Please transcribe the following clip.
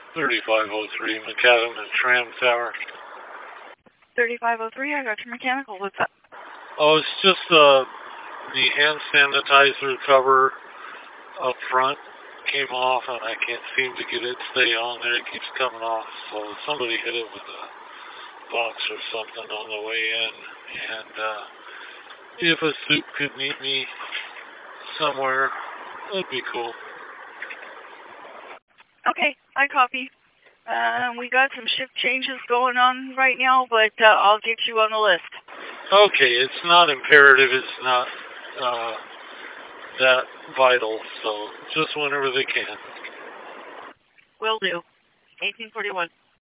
3503 Macadam and Tram Tower. 3503, I got your mechanical. What's up? Oh, it's just the hand sanitizer cover up front came off, and I can't seem to get it to stay on there. It keeps coming off, so somebody hit it with a box or something on the way in. And if a soup could meet me somewhere, that'd be cool. Okay, I copy. We got some shift changes going on right now, but I'll get you on the list. Okay, it's not imperative. It's not that vital, so just whenever they can. Will do. 1841.